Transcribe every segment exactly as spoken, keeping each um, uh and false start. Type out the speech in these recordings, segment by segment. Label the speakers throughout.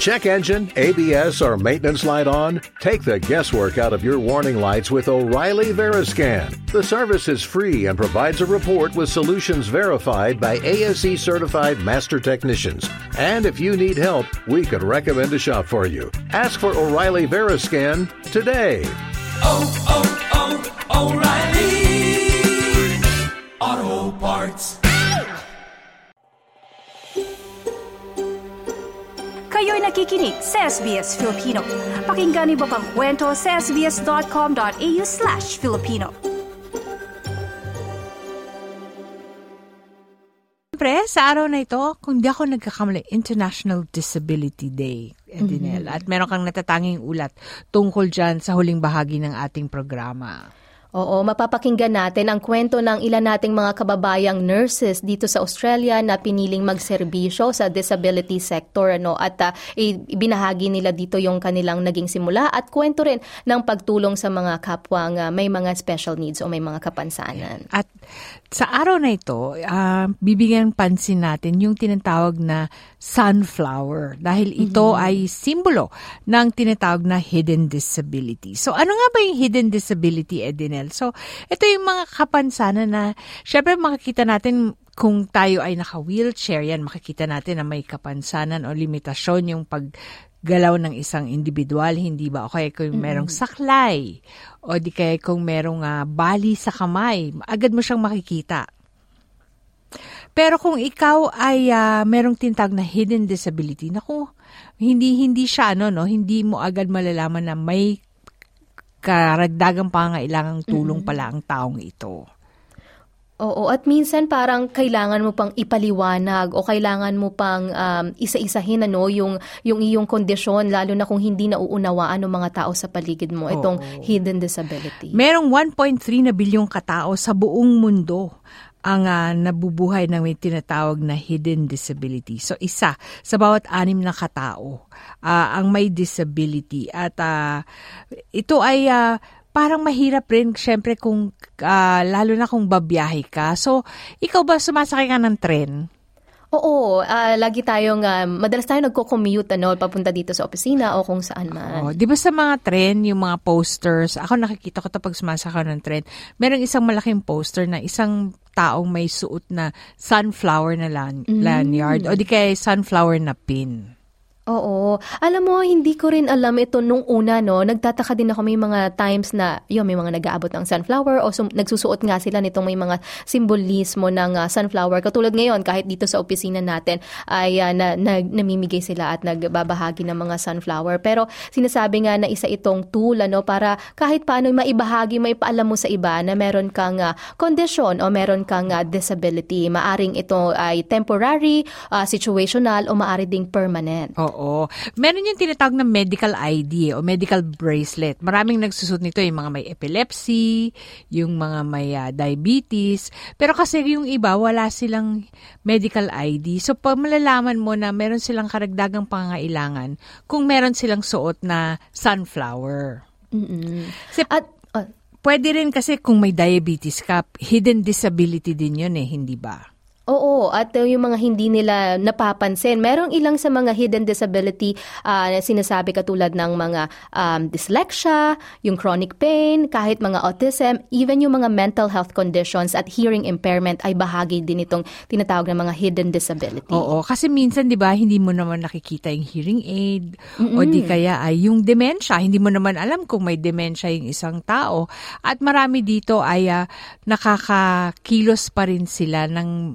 Speaker 1: check engine, A B S, or maintenance light on? Take the guesswork out of your warning lights with O'Reilly Veriscan. The service is free and provides a report with solutions verified by A S E certified master technicians. And if you need help, we could recommend a shop for you. Ask for O'Reilly Veriscan today.
Speaker 2: Oh, oh, oh, O'Reilly Auto Parts.
Speaker 3: Kayo'y nakikinig sa S B S Filipino. Pakinggan niyo pa ang kwento sa sbs.com.au slash Filipino.
Speaker 4: Siyempre, sa araw na ito, kung di ako nagkakamali, International Disability Day, Edinel. Mm-hmm. At meron kang natatanging ulat tungkol dyan sa huling bahagi ng ating programa.
Speaker 5: Oo, mapapakinggan natin ang kwento ng ilan nating mga kababayang nurses dito sa Australia na piniling magserbisyo sa disability sector, ano, at uh, ibinahagi nila dito yung kanilang naging simula at kwento rin ng pagtulong sa mga kapwang uh, may mga special needs o may mga kapansanan.
Speaker 4: At sa araw na ito, uh, bibigyan pansin natin yung tinatawag na sunflower dahil ito mm-hmm. ay simbolo ng tinatawag na hidden disability. So ano nga ba yung hidden disability, Edinel? So ito yung mga kapansanan na syempre makikita natin kung tayo ay naka-wheelchair, yan makikita natin na may kapansanan o limitasyon yung paggalaw ng isang individual, hindi ba? O kaya kung merong saklay o di kaya kung merong uh, bali sa kamay, agad mo siyang makikita. Pero kung ikaw ay uh, merong tinatawag na hidden disability, naku, hindi hindi siya ano no, hindi mo agad malalaman na may karagdagang pangangailangang tulong pala ang taong ito.
Speaker 5: Oo, at minsan parang kailangan mo pang ipaliwanag o kailangan mo pang um, isa-isahin ano, yung, yung iyong kondisyon, lalo na kung hindi nauunawaan ng mga tao sa paligid mo, itong Oo. hidden disability.
Speaker 4: Merong one point three na bilyong katao sa buong mundo ang uh, nabubuhay ng may tinatawag na hidden disability. So, isa sa bawat anim na katao uh, ang may disability. At uh, ito ay uh, parang mahirap rin, syempre, kung, uh, lalo na kung babiyahe ka. So, ikaw ba sumasakay ka ng tren?
Speaker 5: Oo, uh, lagi tayong, uh, madalas tayo nagko-commute, ano, papunta dito sa opisina o kung saan man.
Speaker 4: Oh, di ba sa mga tren, yung mga posters, ako nakikita ko ito pag sumasakay ng tren, merong isang malaking poster na isang taong may suot na sunflower na lan- mm. lanyard o di kaya sunflower na pin.
Speaker 5: Oo. Alam mo, hindi ko rin alam ito nung una, no. Nagtataka din ako may mga times na, yun, may mga nag-aabot ng sunflower o sum- nagsusuot nga sila nitong may mga simbolismo ng uh, sunflower. Katulad ngayon, kahit dito sa opisina natin, ay uh, na, na, namimigay sila at nagbabahagi ng mga sunflower. Pero sinasabi nga na isa itong tool, ano, para kahit paano maibahagi, maipaalam mo sa iba na meron kang uh, kondisyon o meron kang uh, disability. Maaring ito ay temporary, uh, situational o maari ding permanent.
Speaker 4: Oo. Oo. Meron yung tinatawag na medical I D o medical bracelet. Maraming nagsusot nito, yung mga may epilepsy, yung mga may uh, diabetes. Pero kasi yung iba, wala silang medical I D. So, pag malalaman mo na meron silang karagdagang pangangailangan kung meron silang suot na sunflower.
Speaker 5: Mm-hmm.
Speaker 4: Kasi, At, uh, pwede rin kasi kung may diabetes ka, hidden disability din yun eh, hindi ba?
Speaker 5: Oo, at uh, yung mga hindi nila napapansin. Merong ilang sa mga hidden disability uh, na sinasabi katulad ng mga um, dyslexia, yung chronic pain, kahit mga autism, even yung mga mental health conditions at hearing impairment ay bahagi din itong tinatawag na mga hidden disability.
Speaker 4: Oo, kasi minsan 'di ba hindi mo naman nakikita yung hearing aid mm-hmm. o di kaya ay yung dementia, hindi mo naman alam kung may dementia yung isang tao. At marami dito ay uh, nakakakilos pa rin sila ng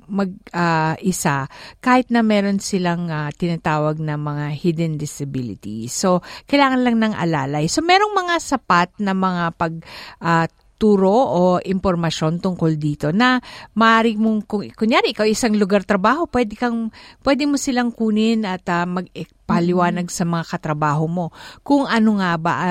Speaker 4: mag-isa uh, kahit na meron silang uh, tinatawag na mga hidden disability. So, kailangan lang ng alalay. So, merong mga sapat na mga pag uh, turo o impormasyon tungkol dito na maaari mong, kung, kunyari, ikaw isang lugar trabaho, pwede, kang, pwede mo silang kunin at uh, mag-paliwanag mm-hmm. sa mga katrabaho mo kung ano nga ba at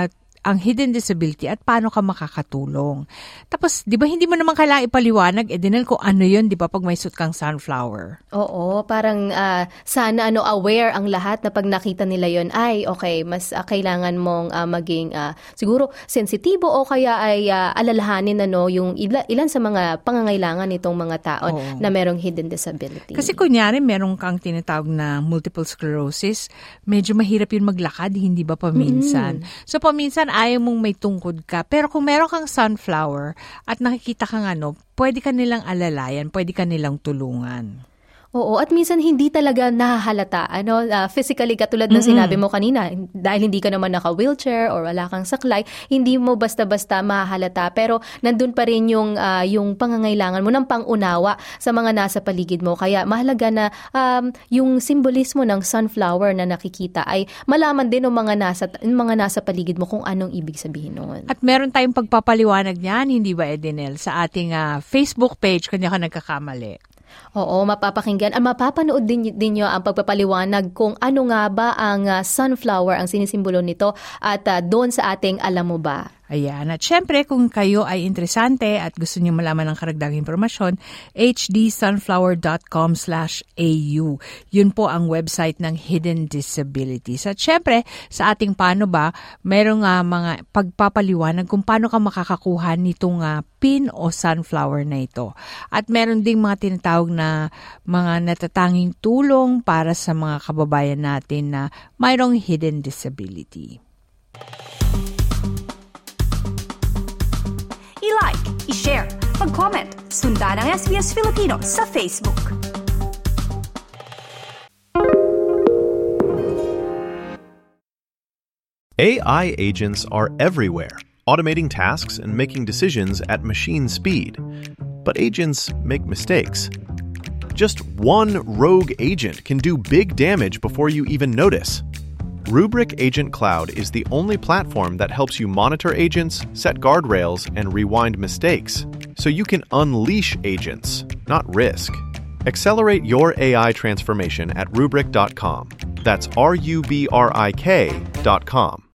Speaker 4: ang hidden disability at paano ka makakatulong. Tapos, di ba hindi mo naman kailangan ipaliwanag, Edenel, kung ano yun, di ba, pag may suit kang sunflower?
Speaker 5: Oo, parang uh, sana ano aware ang lahat na pag nakita nila yon ay okay, mas uh, kailangan mong uh, maging uh, siguro sensitibo o kaya ay uh, alalahanin ano yung ila, ilan sa mga pangangailangan nitong mga tao
Speaker 4: Oo.
Speaker 5: na merong hidden disability.
Speaker 4: Kasi kunyari, meron kang tinatawag na multiple sclerosis, medyo mahirap yun maglakad, hindi ba paminsan? Mm-hmm. So paminsan ayaw mong may tungkod ka, pero kung meron kang sunflower at nakikita kang ano, pwede ka nilang alalayan, pwede ka nilang tulungan.
Speaker 5: Oo, at minsan hindi talaga nahahalata. Ano, uh, physically, katulad ng
Speaker 4: Mm-hmm.
Speaker 5: sinabi mo kanina, dahil hindi ka naman naka-wheelchair or wala kang saklay, hindi mo basta-basta mahahalata. Pero nandun pa rin yung, uh, yung pangangailangan mo ng pangunawa sa mga nasa paligid mo. Kaya mahalaga na um, yung simbolismo ng sunflower na nakikita ay malaman din ng mga nasa, ng mga nasa paligid mo kung anong ibig sabihin noon.
Speaker 4: At meron tayong pagpapaliwanag niyan, hindi ba, Edenel, sa ating uh, Facebook page, kanya ka nagkakamali.
Speaker 5: Oo, mapapakinggan at mapapanood din, din nyo ang pagpapaliwanag kung ano nga ba ang uh, sunflower, ang sinisimbolo nito at uh, doon sa ating Alam Mo Ba?
Speaker 4: Ayan. At syempre, kung kayo ay interesante at gusto niyo malaman ng karagdagang impormasyon, hdsunflower.com slash au. Yun po ang website ng Hidden Disabilities. At syempre, sa ating Paano Ba, merong uh, mga pagpapaliwanag kung paano ka makakakuha nitong uh, pin o sunflower na ito. At meron ding mga tinatawag na mga natatanging tulong para sa mga kababayan natin na mayroong hidden disability.
Speaker 3: I-like, i-share, mag-comment, sundan ang S B S Filipino sa Facebook.
Speaker 6: A I agents are everywhere, automating tasks and making decisions at machine speed. But agents make mistakes. Just one rogue agent can do big damage before you even notice. Rubrik Agent Cloud is the only platform that helps you monitor agents, set guardrails, and rewind mistakes, so you can unleash agents, not risk. Accelerate your A I transformation at rubrik dot com. That's R U B R I K dot com.